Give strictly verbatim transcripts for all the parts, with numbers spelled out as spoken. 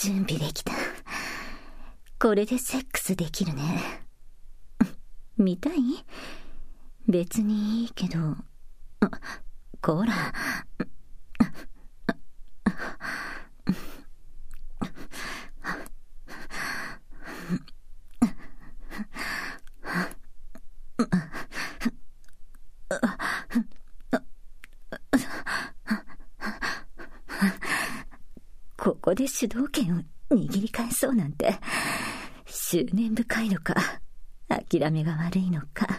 準備できた。これでセックスできるね。見たい？別にいいけど。こら。ここで主導権を握り返そうなんて、執念深いのか、諦めが悪いのか。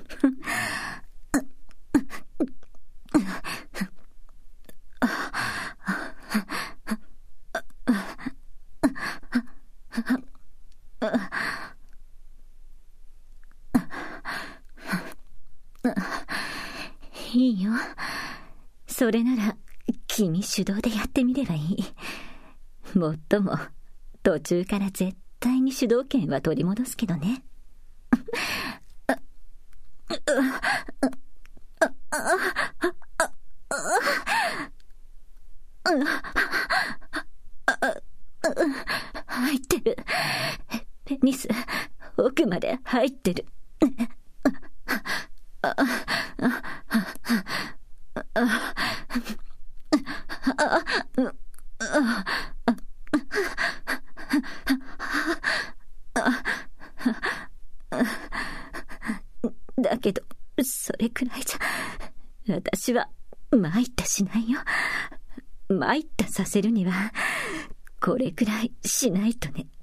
いいよ。それなら君主導でやってみればいい。もっとも途中から絶対に主導権は取り戻すけどね。入ってる。ペニス奥まで入ってる。だけどそれくらいじゃ私は参ったしないよ。参ったさせるにはこれくらいしないとね。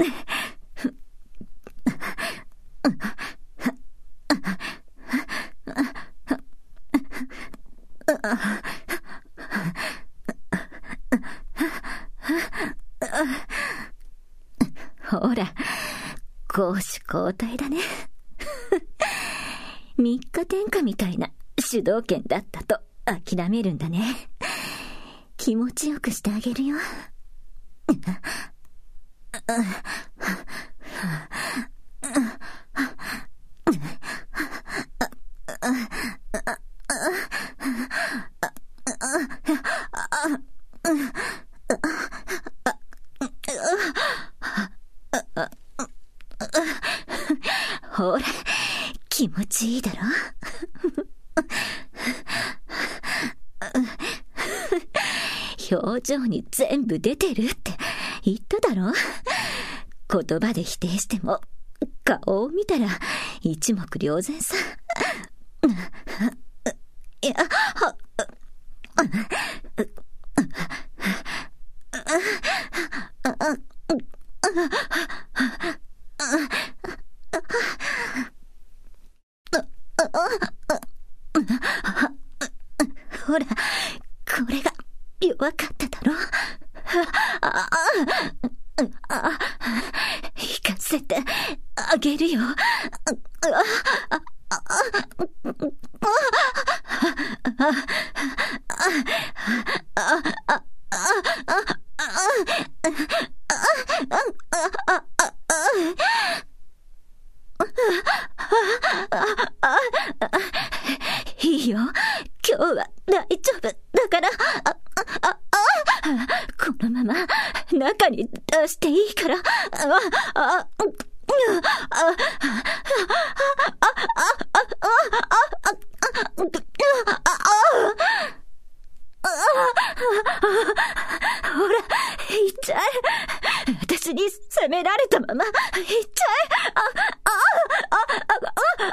ほら、攻守交代だね。三日天下みたいな主導権だったと諦めるんだね。気持ちよくしてあげるよ。ほら、気持ちいいだろ。表情に全部出てるって言っただろ。言葉で否定しても顔を見たら一目瞭然さ。いや、ほら、これが弱かっただろ。ああ、行かせてあげるよ。いいよ、今日は大丈夫だから。あああこのまま中に出していいから。あああほら、行っちゃえ。私に責められたまま行っちゃえ。あああああ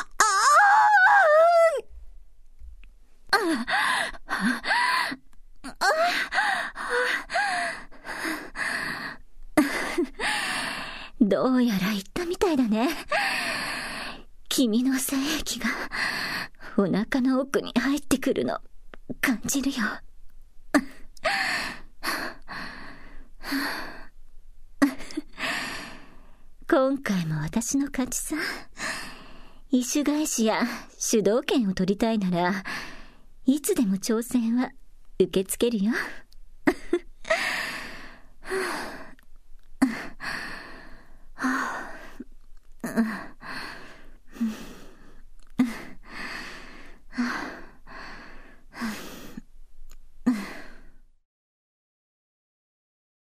どうやら言ったみたいだね。君の精液がお腹の奥に入ってくるの感じるよ。今回も私の勝ちさ。異種返しや主導権を取りたいならいつでも挑戦は受け付けるよ。